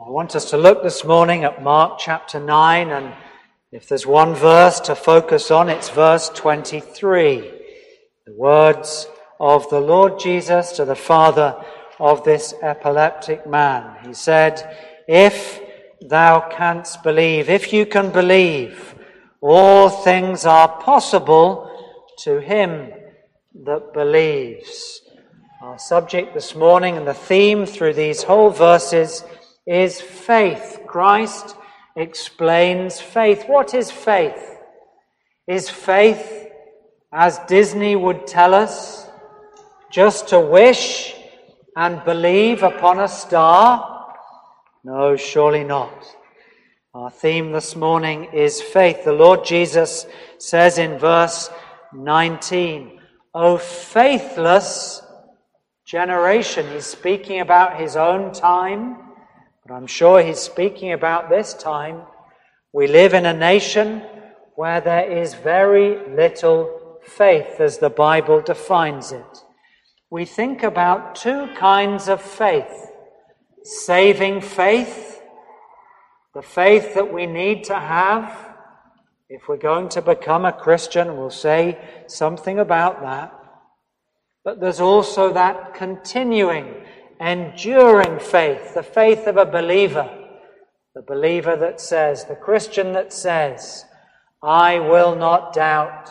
I want us to look this morning at Mark chapter 9, and if there's one verse to focus on, it's verse 23. The words of the Lord Jesus to the father of this epileptic man. He said, "If thou canst believe, if you can believe, all things are possible to him that believes." Our subject this morning and the theme through these whole verses is faith. Christ explains faith. What is faith? Is faith, as Disney would tell us, just to wish and believe upon a star? No, surely not. Our theme this morning is faith. The Lord Jesus says in verse 19, "O faithless generation." He's speaking about his own time, but I'm sure he's speaking about this time. We live in a nation where there is very little faith, as the Bible defines it. We think about two kinds of faith: saving faith, the faith that we need to have if we're going to become a Christian. We'll say something about that. But there's also that continuing, enduring faith, the faith of a believer, the believer that says, the Christian that says, "I will not doubt,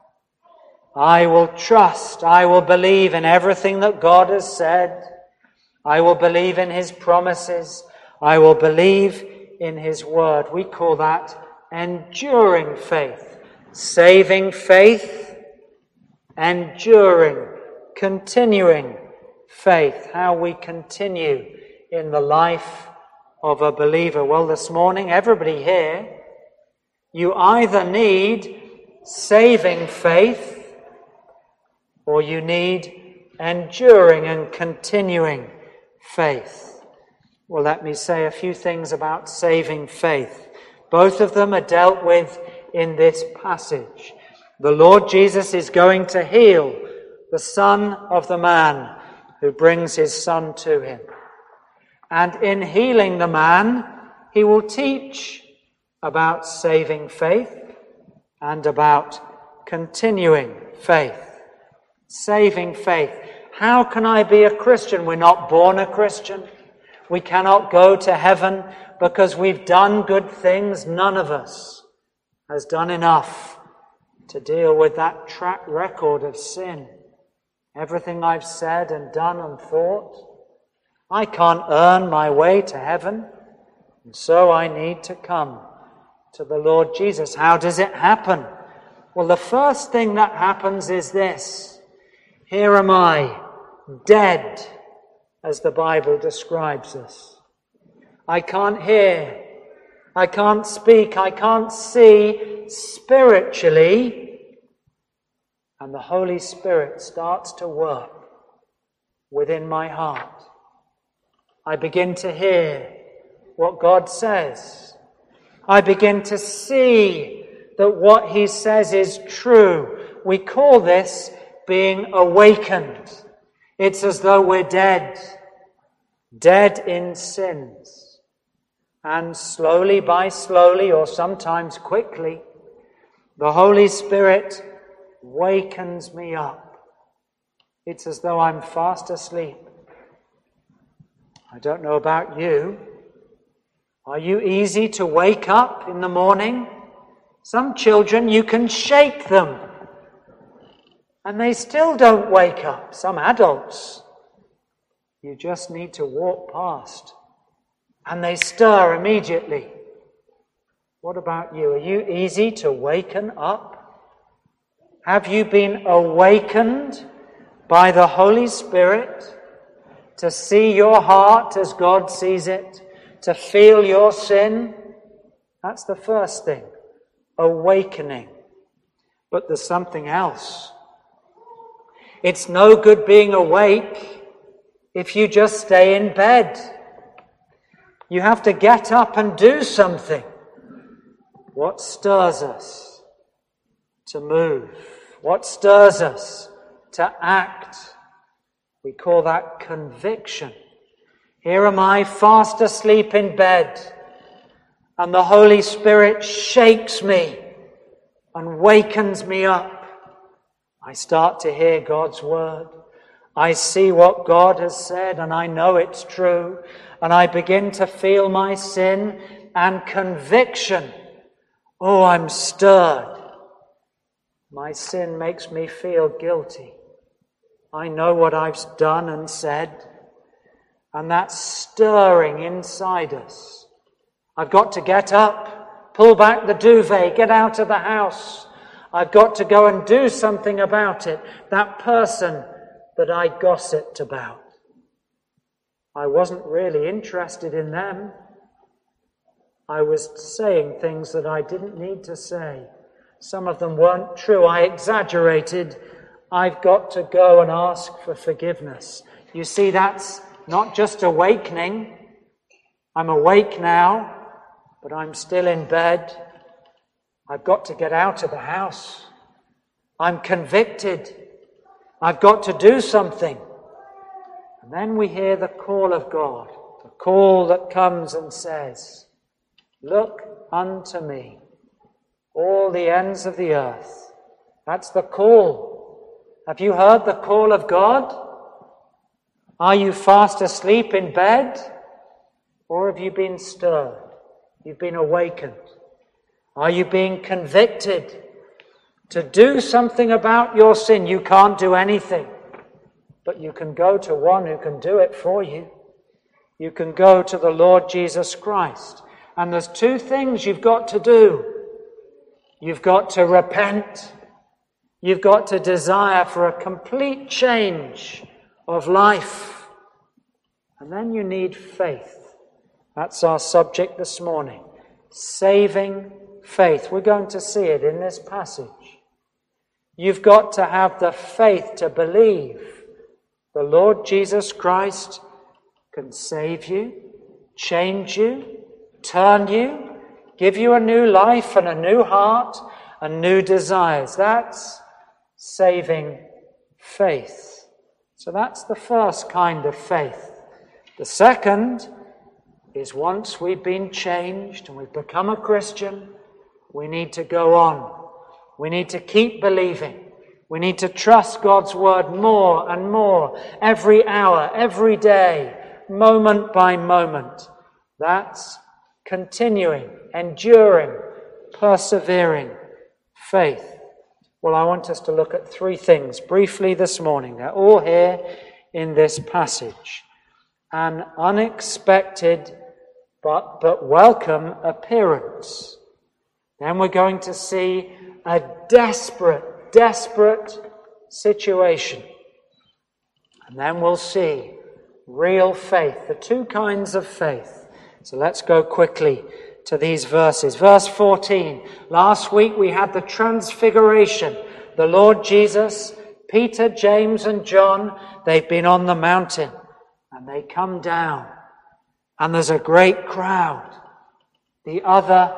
I will trust, I will believe in everything that God has said, I will believe in his promises, I will believe in his word." We call that enduring faith, saving faith, enduring, continuing faith, how we continue in the life of a believer. Well, this morning, everybody here, you either need saving faith or you need enduring and continuing faith. Well, let me say a few things about saving faith. Both of them are dealt with in this passage. The Lord Jesus is going to heal the son of the man who brings his son to him. And in healing the man, he will teach about saving faith and about continuing faith. Saving faith. How can I be a Christian? We're not born a Christian. We cannot go to heaven because we've done good things. None of us has done enough to deal with that track record of sin. Everything I've said and done and thought, I can't earn my way to heaven, and so I need to come to the Lord Jesus. How does it happen? Well, the first thing that happens is this: here am I, dead, as the Bible describes us. I can't hear, I can't speak, I can't see spiritually. And the Holy Spirit starts to work within my heart. I begin to hear what God says. I begin to see that what he says is true. We call this being awakened. It's as though we're dead in sins. And slowly by slowly, or sometimes quickly, the Holy Spirit wakens me up. It's as though I'm fast asleep. I don't know about you. Are you easy to wake up in the morning? Some children, you can shake them, and they still don't wake up. Some adults, you just need to walk past, and they stir immediately. What about you? Are you easy to waken up? Have you been awakened by the Holy Spirit to see your heart as God sees it, to feel your sin? That's the first thing, awakening. But there's something else. It's no good being awake if you just stay in bed. You have to get up and do something. What stirs us to move? What stirs us to act? We call that conviction. Here am I, fast asleep in bed, and the Holy Spirit shakes me and wakens me up. I start to hear God's word. I see what God has said, and I know it's true. And I begin to feel my sin and conviction. Oh, I'm stirred. My sin makes me feel guilty. I know what I've done and said. And that's stirring inside us. I've got to get up, pull back the duvet, get out of the house. I've got to go and do something about it. That person that I gossiped about. I wasn't really interested in them. I was saying things that I didn't need to say. Some of them weren't true. I exaggerated. I've got to go and ask for forgiveness. You see, that's not just awakening. I'm awake now, but I'm still in bed. I've got to get out of the house. I'm convicted. I've got to do something. And then we hear the call of God, the call that comes and says, "Look unto me, all the ends of the earth." That's the call. Have you heard the call of God? Are you fast asleep in bed? Or have you been stirred? You've been awakened. Are you being convicted to do something about your sin? You can't do anything, but you can go to one who can do it for you. You can go to the Lord Jesus Christ. And there's two things you've got to do. You've got to repent. You've got to desire for a complete change of life. And then you need faith. That's our subject this morning. Saving faith. We're going to see it in this passage. You've got to have the faith to believe the Lord Jesus Christ can save you, change you, turn you, give you a new life and a new heart and new desires. That's saving faith. So that's the first kind of faith. The second is once we've been changed and we've become a Christian, we need to go on. We need to keep believing. We need to trust God's word more and more, every hour, every day, moment by moment. That's continuing, enduring, persevering faith. Well, I want us to look at three things briefly this morning. They're all here in this passage. An unexpected but welcome appearance. Then we're going to see a desperate situation. And then we'll see real faith, the two kinds of faith. So let's go quickly to these verses. Verse 14. Last week we had the transfiguration. The Lord Jesus, Peter, James and John, they've been on the mountain and they come down and there's a great crowd. The other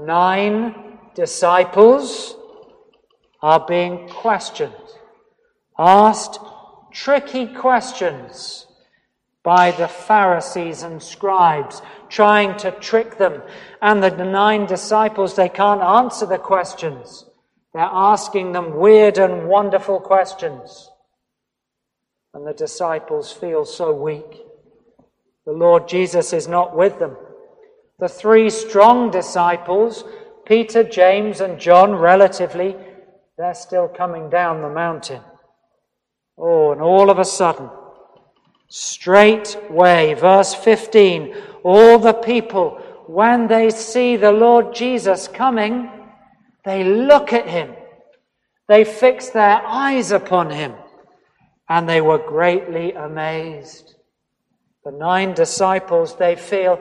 9 disciples are being questioned, asked tricky questions by the Pharisees and scribes, trying to trick them. And the 9 disciples, they can't answer the questions. They're asking them weird and wonderful questions. And the disciples feel so weak. The Lord Jesus is not with them. The 3 strong disciples, Peter, James and John, relatively, they're still coming down the mountain. Oh, and all of a sudden, straightway, verse 15, all the people, when they see the Lord Jesus coming, they look at him. They fix their eyes upon him, and they were greatly amazed. The 9 disciples, they feel,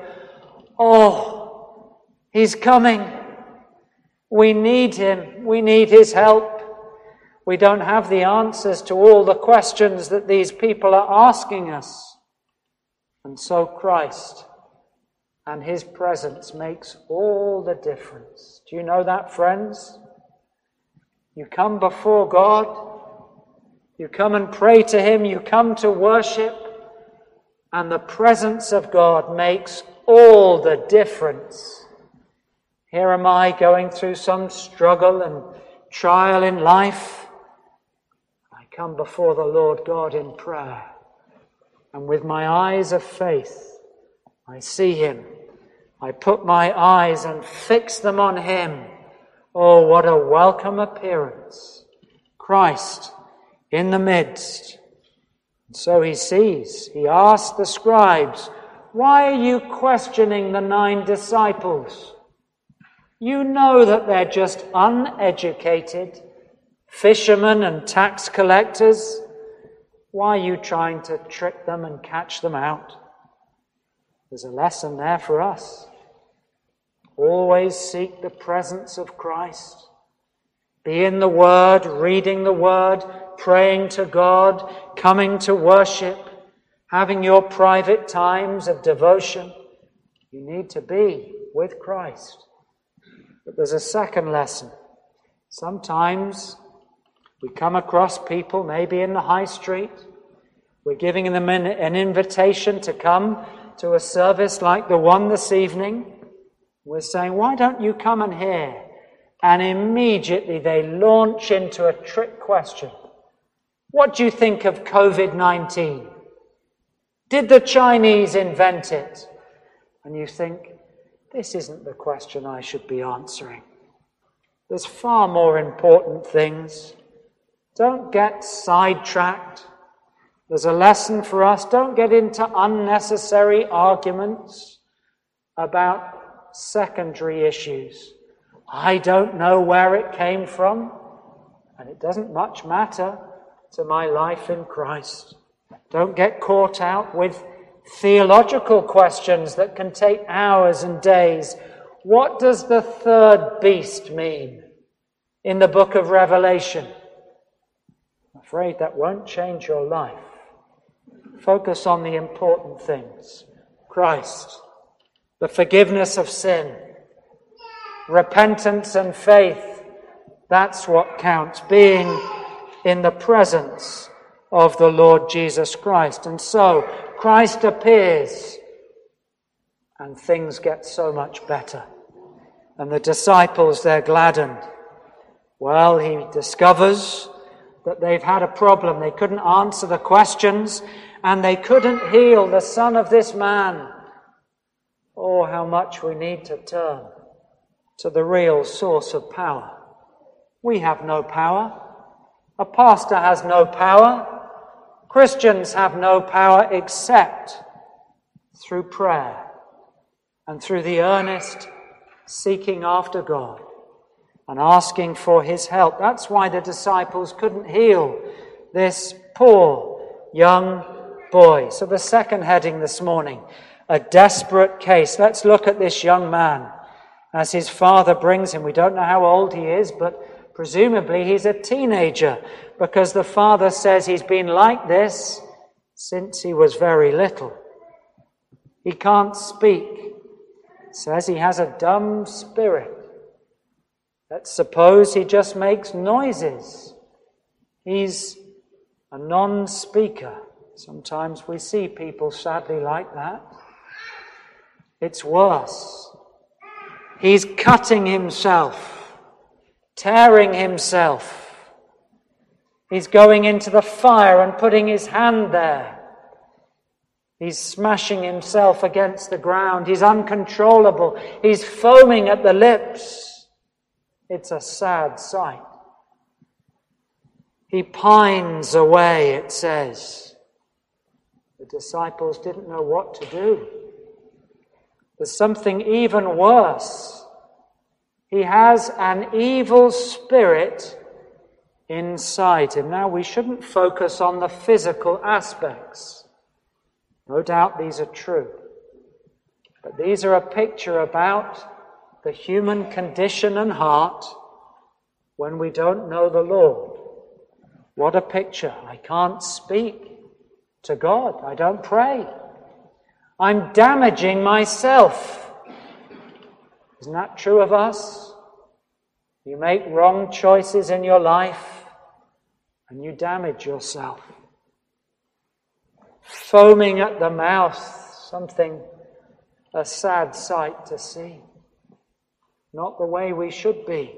oh, he's coming. We need him. We need his help. We don't have the answers to all the questions that these people are asking us. And so Christ and his presence makes all the difference. Do you know that, friends? You come before God. You come and pray to him. You come to worship. And the presence of God makes all the difference. Here am I going through some struggle and trial in life. I come before the Lord God in prayer. And with my eyes of faith, I see him. I put my eyes and fix them on him. Oh, what a welcome appearance. Christ in the midst. And so he sees. He asks the scribes, why are you questioning the 9 disciples? You know that they're just uneducated fishermen and tax collectors. Why are you trying to trick them and catch them out? There's a lesson there for us. Always seek the presence of Christ. Be in the Word, reading the Word, praying to God, coming to worship, having your private times of devotion. You need to be with Christ. But there's a second lesson. Sometimes we come across people, maybe in the high street. We're giving them an invitation to come to a service like the one this evening. We're saying, why don't you come and hear? And immediately they launch into a trick question. What do you think of COVID-19? Did the Chinese invent it? And you think, this isn't the question I should be answering. There's far more important things. Don't get sidetracked. There's a lesson for us. Don't get into unnecessary arguments about secondary issues. I don't know where it came from, and it doesn't much matter to my life in Christ. Don't get caught out with theological questions that can take hours and days. What does the third beast mean in the book of Revelation? I'm afraid that won't change your life. Focus on the important things. Christ, the forgiveness of sin, repentance and faith. That's what counts, being in the presence of the Lord Jesus Christ. And so Christ appears and things get so much better. And the disciples, they're gladdened. Well, he discovers that they've had a problem. They couldn't answer the questions and they couldn't heal the son of this man. Oh, how much we need to turn to the real source of power. We have no power. A pastor has no power. Christians have no power except through prayer and through the earnest seeking after God and asking for his help. That's why the disciples couldn't heal this poor young boy. So the second heading this morning, a desperate case. Let's look at this young man as his father brings him. We don't know how old he is, but presumably he's a teenager because the father says he's been like this since he was very little. He can't speak. It says he has a dumb spirit. Let's suppose he just makes noises. He's a non-speaker. Sometimes we see people sadly like that. It's worse. He's cutting himself, tearing himself. He's going into the fire and putting his hand there. He's smashing himself against the ground. He's uncontrollable. He's foaming at the lips. It's a sad sight. He pines away, it says. The disciples didn't know what to do. There's something even worse. He has an evil spirit inside him. Now, we shouldn't focus on the physical aspects. No doubt these are true. But these are a picture about the human condition and heart when we don't know the Lord. What a picture. I can't speak to God. I don't pray. I'm damaging myself. Isn't that true of us? You make wrong choices in your life and you damage yourself. foaming at the mouth, a sad sight to see. Not the way we should be.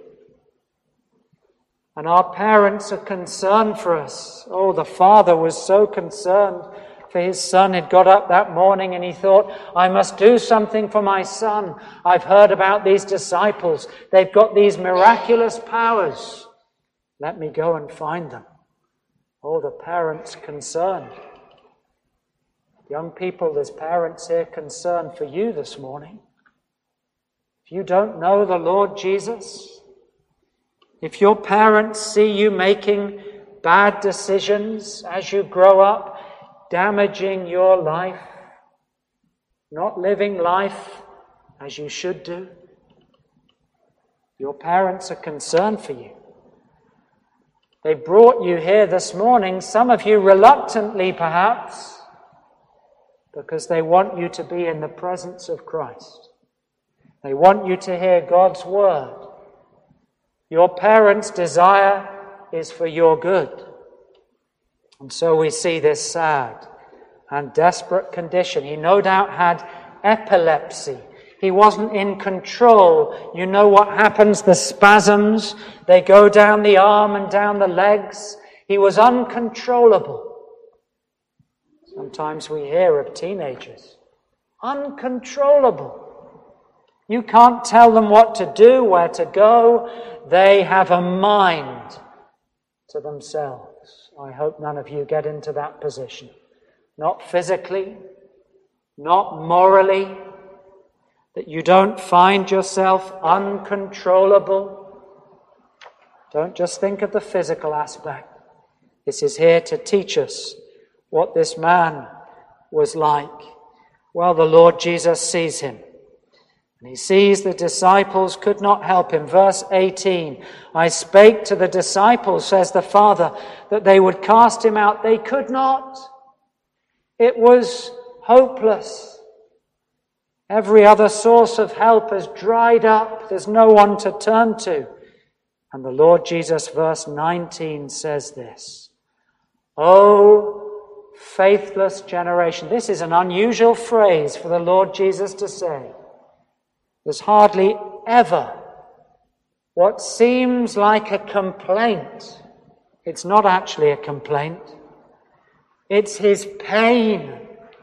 And our parents are concerned for us. Oh, the father was so concerned for his son. He'd got up that morning and he thought, I must do something for my son. I've heard about these disciples. They've got these miraculous powers. Let me go and find them. Oh, the parents concerned. Young people, there's parents here concerned for you this morning. If you don't know the Lord Jesus, if your parents see you making bad decisions as you grow up, damaging your life, not living life as you should do, your parents are concerned for you. They brought you here this morning, some of you reluctantly perhaps, because they want you to be in the presence of Christ. They want you to hear God's word. Your parents' desire is for your good. And so we see this sad and desperate condition. He no doubt had epilepsy. He wasn't in control. You know what happens, the spasms, they go down the arm and down the legs. He was uncontrollable. Sometimes we hear of teenagers, uncontrollable. You can't tell them what to do, where to go. They have a mind to themselves. I hope none of you get into that position. Not physically, not morally, that you don't find yourself uncontrollable. Don't just think of the physical aspect. This is here to teach us what this man was like. Well, the Lord Jesus sees him. And he sees the disciples could not help him. Verse 18, I spake to the disciples, says the Father, that they would cast him out. They could not. It was hopeless. Every other source of help has dried up. There's no one to turn to. And the Lord Jesus, verse 19, says this, O faithless generation. This is an unusual phrase for the Lord Jesus to say. There's hardly ever what seems like a complaint. It's not actually a complaint. It's his pain.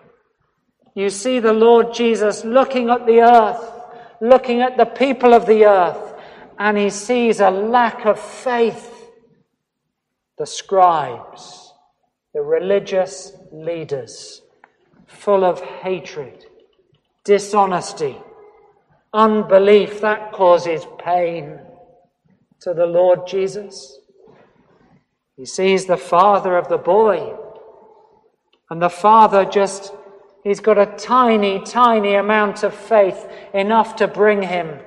You see the Lord Jesus looking at the earth, looking at the people of the earth, and he sees a lack of faith. The scribes, the religious leaders, full of hatred, dishonesty, unbelief, that causes pain to the Lord Jesus. He sees the father of the boy, and the father he's got a tiny, tiny amount of faith, enough to bring him,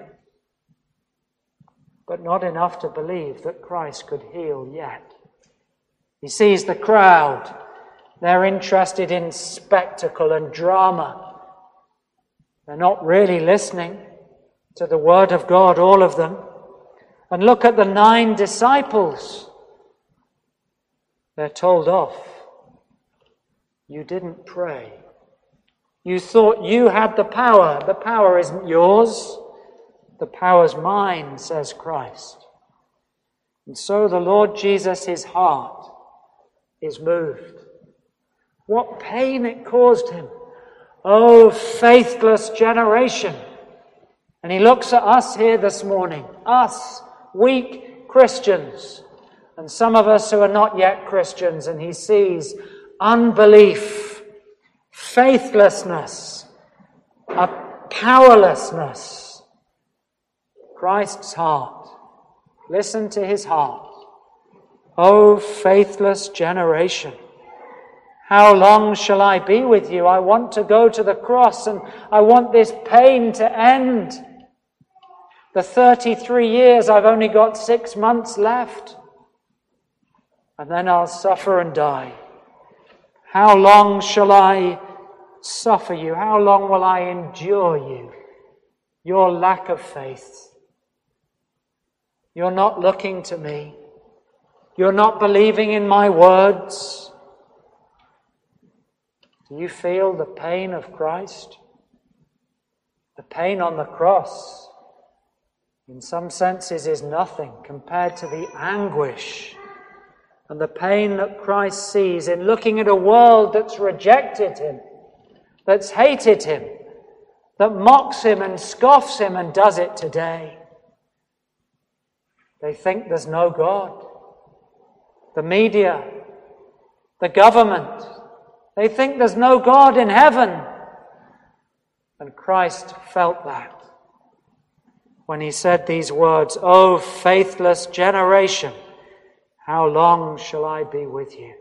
but not enough to believe that Christ could heal yet. He sees the crowd. They're interested in spectacle and drama. They're not really listening to the word of God, all of them. And look at the 9 disciples. They're told off. You didn't pray. You thought you had the power. The power isn't yours. The power's mine, says Christ. And so the Lord Jesus, his heart is moved. What pain it caused him. Oh, faithless generation. And he looks at us here this morning, us, weak Christians, and some of us who are not yet Christians, and he sees unbelief, faithlessness, a powerlessness. Christ's heart. Listen to his heart. O faithless generation, how long shall I be with you? I want to go to the cross and I want this pain to end. The 33 years, I've only got 6 months left. And then I'll suffer and die. How long shall I suffer you? How long will I endure you? Your lack of faith. You're not looking to me. You're not believing in my words. Do you feel the pain of Christ? The pain on the cross, in some senses, is nothing compared to the anguish and the pain that Christ sees in looking at a world that's rejected him, that's hated him, that mocks him and scoffs him and does it today. They think there's no God. The media, the government, they think there's no God in heaven. And Christ felt that when he said these words, "O faithless generation, how long shall I be with you?"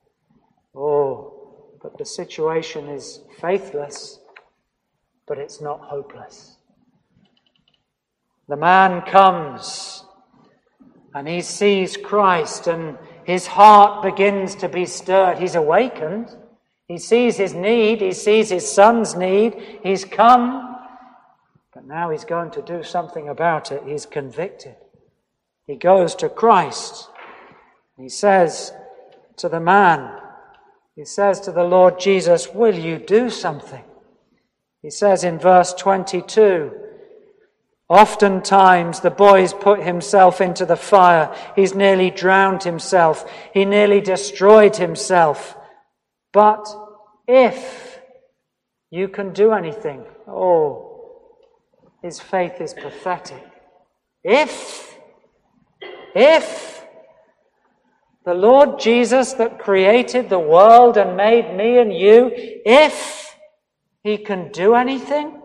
Oh, but the situation is faithless, but it's not hopeless. The man comes and he sees Christ and his heart begins to be stirred. He's awakened. He sees his need. He sees his son's need. He's come. But now he's going to do something about it. He's convicted. He goes to Christ. He says to the man, he says to the Lord Jesus, "Will you do something?" He says in verse 22, "Oftentimes the boy's put himself into the fire. He's nearly drowned himself. He nearly destroyed himself. But if you can do anything," oh, his faith is pathetic. If the Lord Jesus that created the world and made me and you, if he can do anything,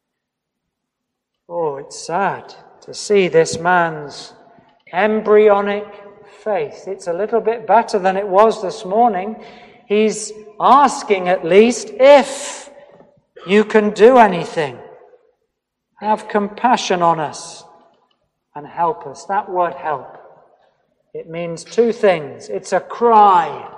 oh, it's sad to see this man's embryonic faith. It's a little bit better than it was this morning. He's asking at least, if you can do anything, have compassion on us and help us. That word help, it means two things. It's a cry.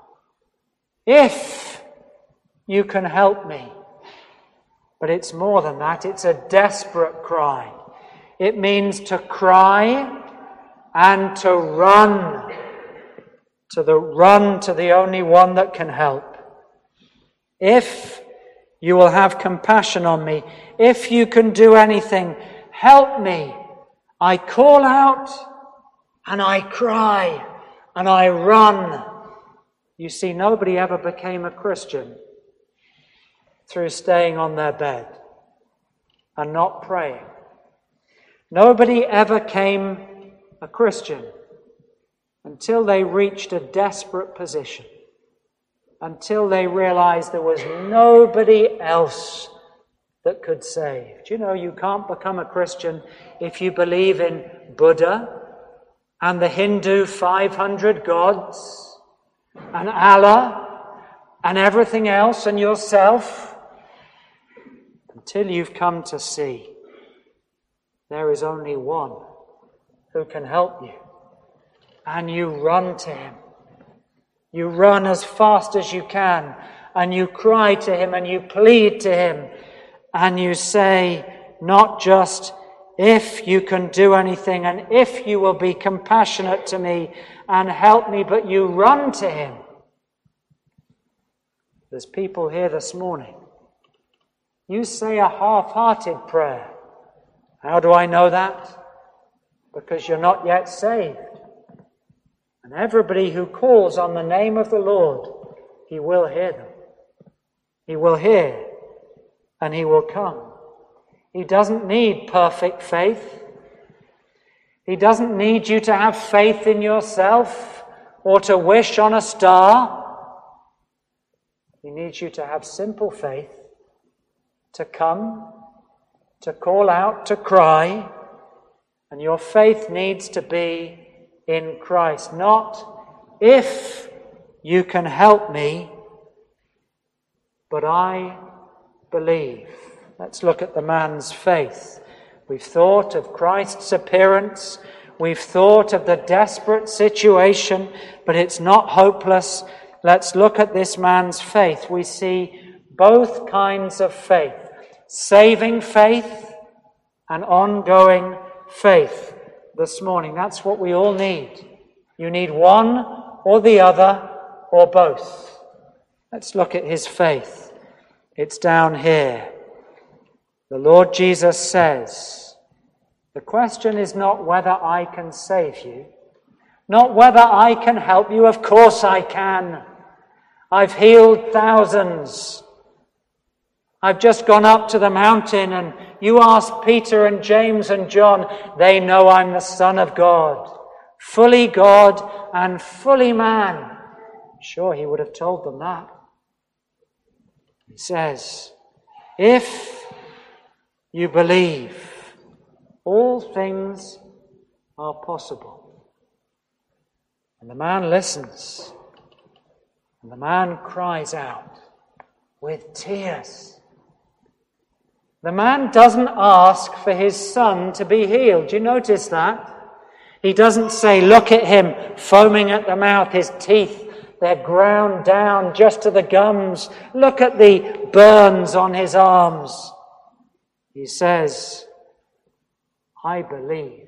If you can help me. But it's more than that. It's a desperate cry. It means to cry and to run. Run to the only one that can help. If you will have compassion on me, if you can do anything, help me. I call out and I cry and I run. You see, nobody ever became a Christian through staying on their bed and not praying. Nobody ever came a Christian until they reached a desperate position, until they realized there was nobody else that could save. Do you know you can't become a Christian if you believe in Buddha and the Hindu 500 gods and Allah and everything else and yourself, until you've come to see there is only one who can help you. And you run to him. You run as fast as you can, and you cry to him, and you plead to him, and you say, not just, if you can do anything, and if you will be compassionate to me and help me, but you run to him. There's people here this morning. You say a half-hearted prayer. How do I know that? Because you're not yet saved. And everybody who calls on the name of the Lord, he will hear them. He will hear, and he will come. He doesn't need perfect faith. He doesn't need you to have faith in yourself or to wish on a star. He needs you to have simple faith, to come, to call out, to cry, and your faith needs to be in Christ, not if you can help me, but I believe. Let's look at the man's faith. We've thought of Christ's appearance. We've thought of the desperate situation, but it's not hopeless. Let's look at this man's faith. We see both kinds of faith, saving faith and ongoing faith this morning. That's what we all need. You need one or the other or both. Let's look at his faith. It's down here. The Lord Jesus says, the question is not whether I can save you, not whether I can help you. Of course I can. I've healed thousands. I've just gone up to the mountain, and you ask Peter and James and John, they know I'm the Son of God, fully God and fully man. Sure, he would have told them that. He says, if you believe, all things are possible. And the man listens, and the man cries out with tears. The man doesn't ask for his son to be healed. Do you notice that? He doesn't say, look at him foaming at the mouth, his teeth, they're ground down just to the gums. Look at the burns on his arms. He says, I believe.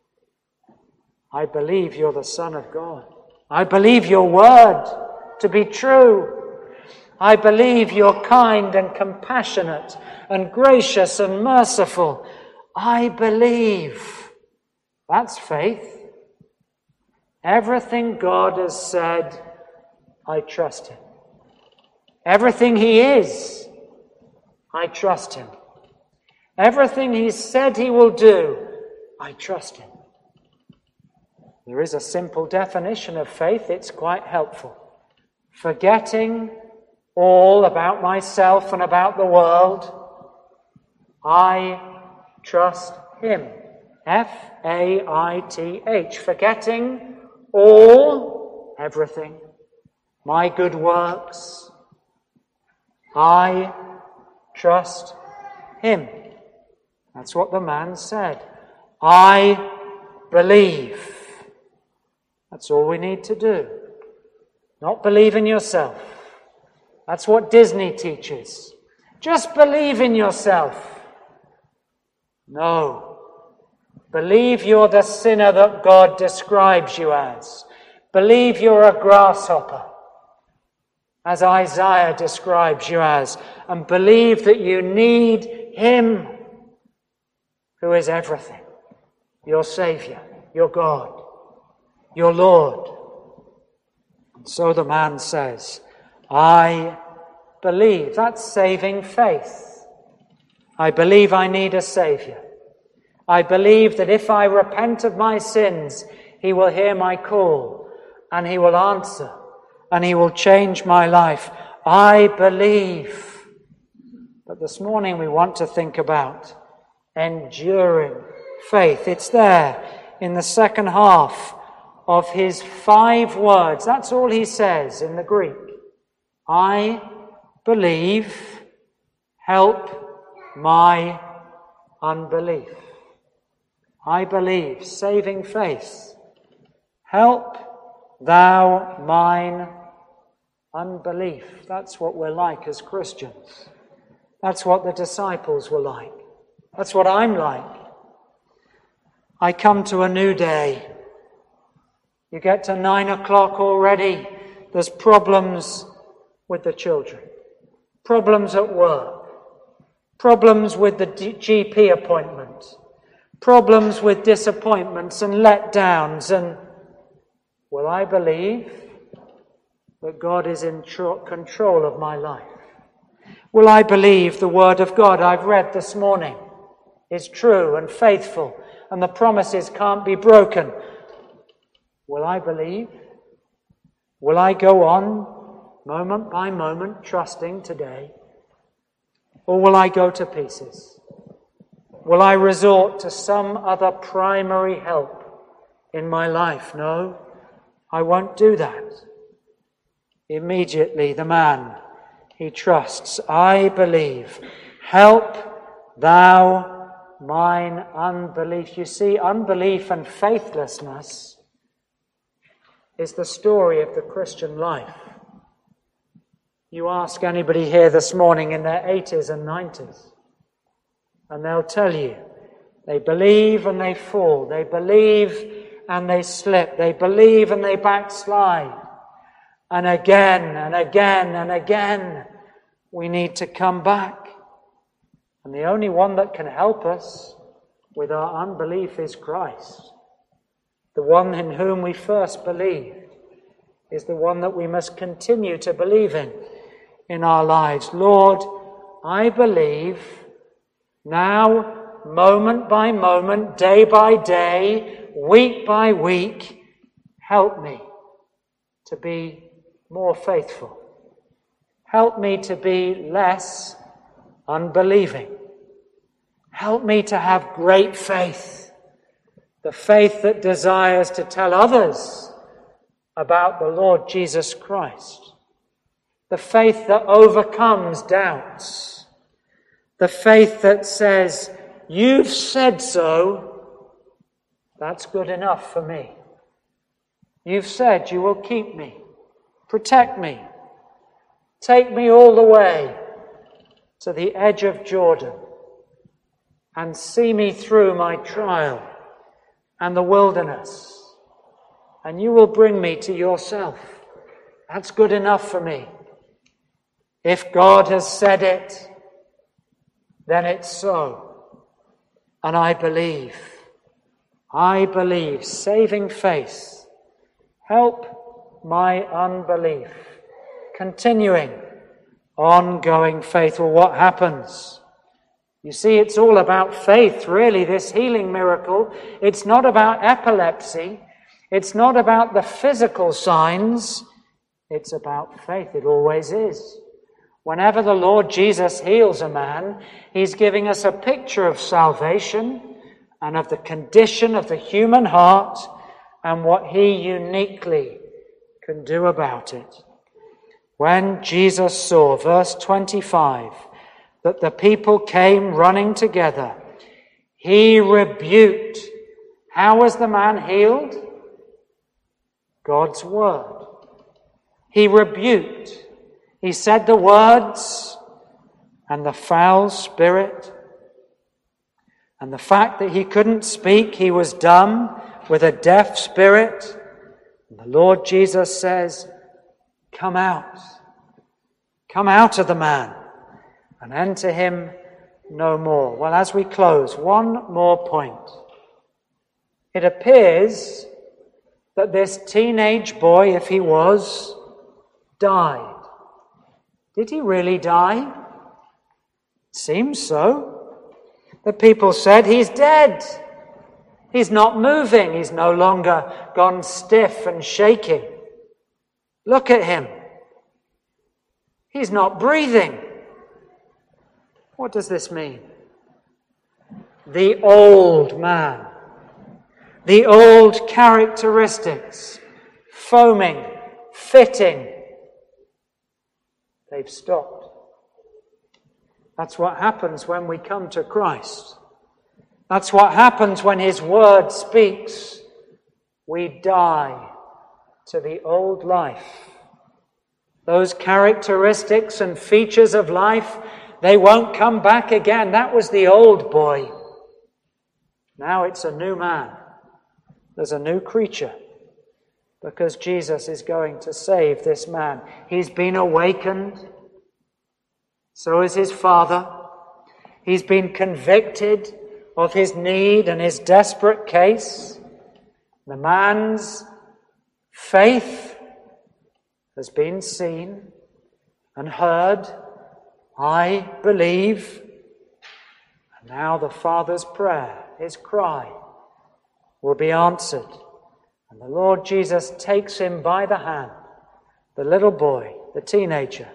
I believe you're the Son of God. I believe your word to be true. I believe you're kind and compassionate and gracious and merciful. I believe. That's faith. Everything God has said, I trust him. Everything he is, I trust him. Everything he said he will do, I trust him. There is a simple definition of faith. It's quite helpful. Forgetting all about myself and about the world, I trust him. F-A-I-T-H. Forgetting all, everything, my good works, I trust him. That's what the man said. I believe. That's all we need to do. Not believe in yourself. That's what Disney teaches. Just believe in yourself. No. Believe you're the sinner that God describes you as. Believe you're a grasshopper, as Isaiah describes you as. And believe that you need him, who is everything. Your Saviour, your God, your Lord. And so the man says, I believe. That's saving faith. I believe I need a Saviour. I believe that if I repent of my sins, he will hear my call and he will answer and he will change my life. I believe. But this morning we want to think about enduring faith. It's there in the second half of his 5 words. That's all he says in the Greek. I believe, help my unbelief. I believe, saving faith. Help thou mine unbelief. That's what we're like as Christians. That's what the disciples were like. That's what I'm like. I come to a new day. You get to 9 o'clock already. There's problems with the children. Problems at work. Problems with the GP appointment. Problems with disappointments and letdowns. And will I believe that God is in control of my life? Will I believe the word of God I've read this morning is true and faithful and the promises can't be broken? Will I believe? Will I go on moment by moment trusting today? Or will I go to pieces? Will I resort to some other primary help in my life? No, I won't do that. Immediately the man, he trusts. I believe. Help thou mine unbelief. You see, unbelief and faithlessness is the story of the Christian life. You ask anybody here this morning in their 80s and 90s, and they'll tell you they believe and they fall. They believe and they slip. They believe and they backslide. And again and again and again, we need to come back. And the only one that can help us with our unbelief is Christ. The one in whom we first believed is the one that we must continue to believe in our lives. Lord, I believe now, moment by moment, day by day, week by week, help me to be more faithful. Help me to be less unbelieving. Help me to have great faith, the faith that desires to tell others about the Lord Jesus Christ, the faith that overcomes doubts, the faith that says, you've said so, that's good enough for me. You've said you will keep me, protect me, take me all the way to the edge of Jordan and see me through my trial and the wilderness, and you will bring me to yourself. That's good enough for me. If God has said it, then it's so. And I believe, saving faith, help my unbelief, continuing, ongoing faith. Well, what happens? You see, it's all about faith, really, this healing miracle. It's not about epilepsy. It's not about the physical signs. It's about faith. It always is. Whenever the Lord Jesus heals a man, he's giving us a picture of salvation and of the condition of the human heart and what he uniquely can do about it. When Jesus saw, verse 25, that the people came running together, he rebuked. How was the man healed? God's word. He rebuked. He said the words, and the foul spirit, and the fact that he couldn't speak, he was dumb with a deaf spirit. And the Lord Jesus says, come out of the man, and enter him no more. Well, as we close, one more point. It appears that this teenage boy, if he was, died. Did he really die? Seems so. The people said, he's dead. He's not moving. He's no longer gone stiff and shaking. Look at him. He's not breathing. What does this mean? The old man, the old characteristics, foaming, fitting, they've stopped. That's what happens when we come to Christ. That's what happens when his word speaks. We die to the old life. Those characteristics and features of life, they won't come back again. That was the old boy. Now it's a new man. There's a new creature. Because Jesus is going to save this man. He's been awakened. So is his father. He's been convicted of his need and his desperate case. The man's faith has been seen and heard. I believe. And now the Father's prayer, his cry, will be answered. And the Lord Jesus takes him by the hand, the little boy, the teenager.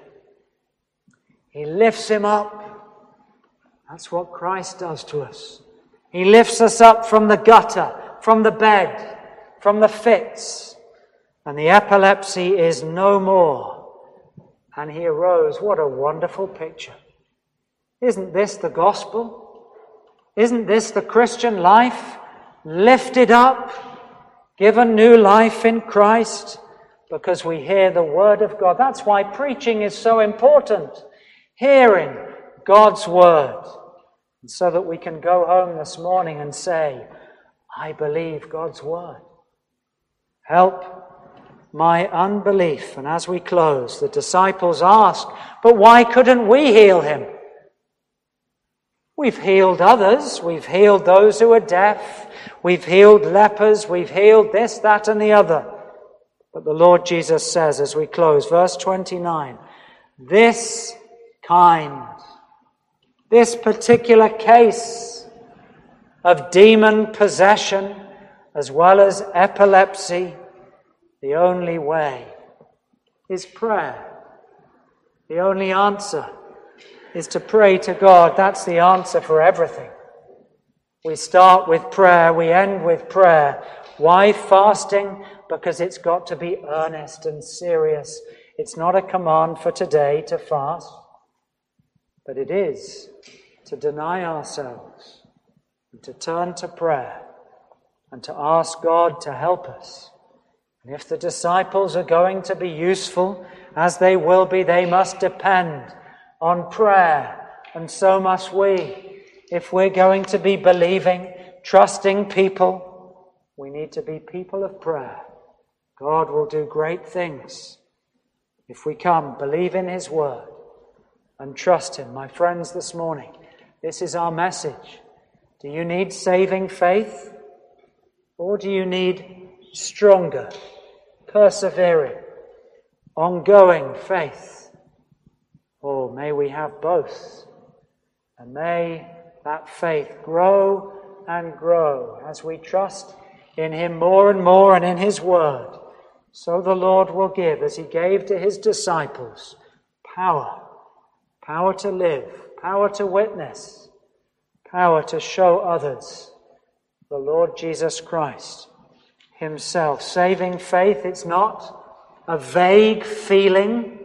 He lifts him up. That's what Christ does to us. He lifts us up from the gutter, from the bed, from the fits. And the epilepsy is no more. And he arose. What a wonderful picture. Isn't this the gospel? Isn't this the Christian life? Lifted up, given new life in Christ, because we hear the word of God. That's why preaching is so important. Hearing God's word. And so that we can go home this morning and say, I believe God's word. Help my unbelief. And as we close, the disciples ask, but why couldn't we heal him? We've healed others. We've healed those who are deaf. We've healed lepers. We've healed this, that, and the other. But the Lord Jesus says as we close, verse 29, this particular case of demon possession as well as epilepsy, the only way is prayer. The only answer is to pray to God. That's the answer for everything. We start with prayer, we end with prayer. Why fasting? Because it's got to be earnest and serious. It's not a command for today to fast, but it is to deny ourselves and to turn to prayer and to ask God to help us. And if the disciples are going to be useful, as they will be, they must depend on prayer, and so must we. If we're going to be believing, trusting people, we need to be people of prayer. God will do great things if we come, believe in his word, and trust him. My friends, this morning, this is our message. Do you need saving faith? Or do you need stronger, persevering, ongoing faith? Oh, may we have both. And may that faith grow and grow as we trust in him more and more and in his word. So the Lord will give, as he gave to his disciples, power to live, power to witness, power to show others the Lord Jesus Christ himself. Saving faith, it's not a vague feeling,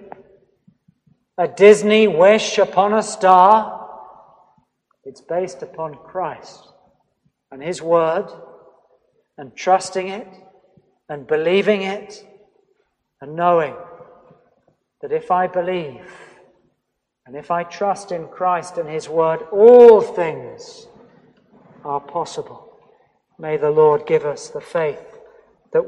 a Disney wish upon a star. It's based upon Christ and his word, and trusting it and believing it and knowing that if I believe and if I trust in Christ and his word, all things are possible. May the Lord give us the faith